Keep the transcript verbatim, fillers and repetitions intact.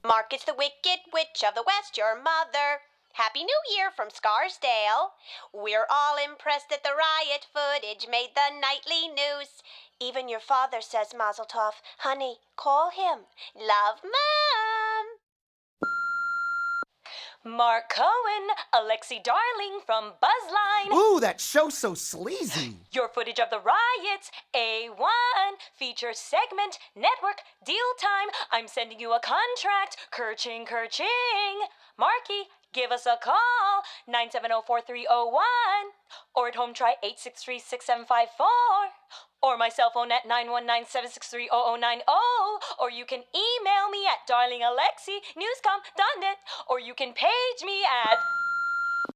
Mark is the Wicked Witch of the West, your mother. Happy New Year from Scarsdale. We're all impressed that the riot footage made the nightly news. Even your father says Mazel Tov. Honey, call him. Love, Mom. Mark Cohen, Alexi Darling from Buzzline. Ooh, that show's so sleazy. Your footage of the riots, A one, feature segment, network, deal time. I'm sending you a contract, kerching, kerching. Marky, give us a call, nine seven zero, four three zero one. Or at home, try eight six three, six seven five four. Or my cell phone at nine one nine, seven six three, zero zero nine zero. Or you can email me at darlingalexi, newscom dot net. Or you can page me at...